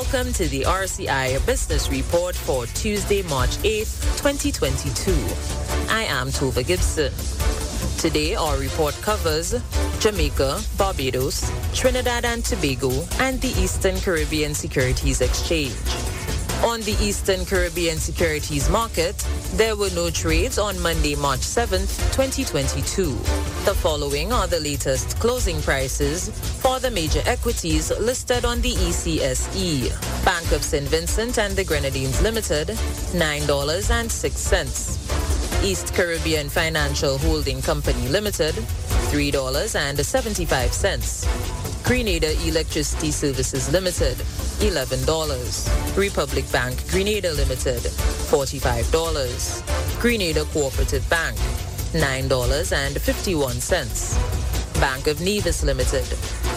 Welcome to the RCI Business Report for Tuesday, March 8th, 2022. I am Tova Gibson. Today, our report covers Jamaica, Barbados, Trinidad and Tobago, and the Eastern Caribbean Securities Exchange. On the Eastern Caribbean Securities Market, there were no trades on Monday, March 7th, 2022. The following are the latest closing prices for the major equities listed on the ECSE. Bank of St. Vincent and the Grenadines Limited, $9.06. East Caribbean Financial Holding Company Limited, $3.75. Grenada Electricity Services Limited, $11. Republic Bank Grenada Limited, $45. Grenada Cooperative Bank, $9.51. Bank of Nevis Limited,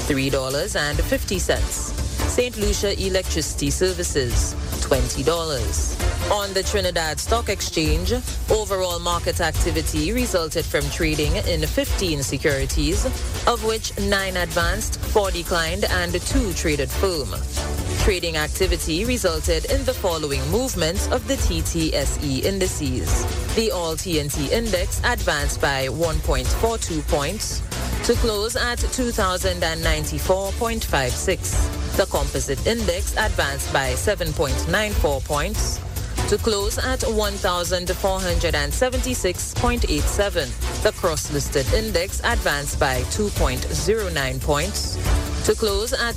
$3.50. St. Lucia Electricity Services, $20. On the Trinidad Stock Exchange, overall market activity resulted from trading in 15 securities, of which 9 advanced, 4 declined, and 2 traded firm. Trading activity resulted in the following movements of the TTSE indices. The All TNT Index advanced by 1.42 points to close at 2,094.56. The Composite Index advanced by 7.94 points to close at 1,476.87. The Cross-Listed Index advanced by 2.09 points to close at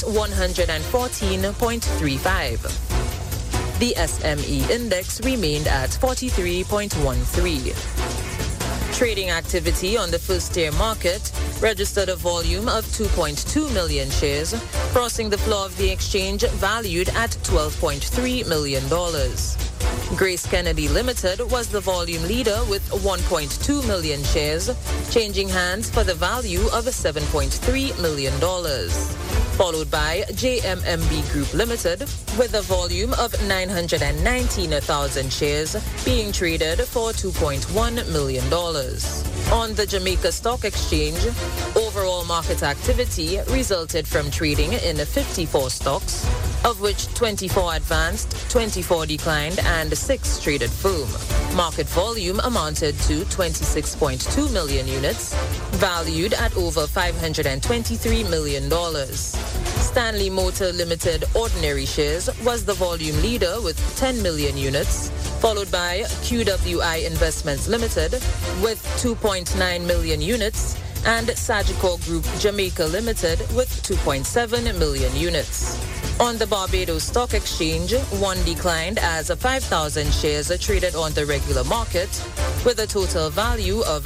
114.35. The SME Index remained at 43.13. Trading activity on the first-tier market registered a volume of 2.2 million shares, crossing the floor of the exchange valued at $12.3 million. Grace Kennedy Limited was the volume leader with 1.2 million shares, changing hands for the value of $7.3 million. Followed by JMMB Group Limited with a volume of 919,000 shares being traded for $2.1 million. On the Jamaica Stock Exchange, overall market activity resulted from trading in 54 stocks, of which 24 advanced, 24 declined, and 6 traded firm. Market volume amounted to 26.2 million units, valued at over $523 million. Stanley Motor Limited ordinary shares was the volume leader with 10 million units, followed by QWI Investments Limited with 2.9 million units, and Sagicor Group Jamaica Limited with 2.7 million units. On the Barbados Stock Exchange, one declined as 5,000 shares are traded on the regular market with a total value of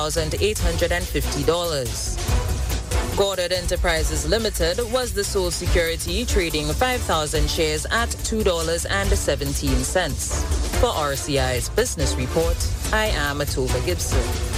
$10,850. Goddard Enterprises Limited was the sole security trading 5,000 shares at $2.17. For RCI's Business Report, I am Tova Gibson.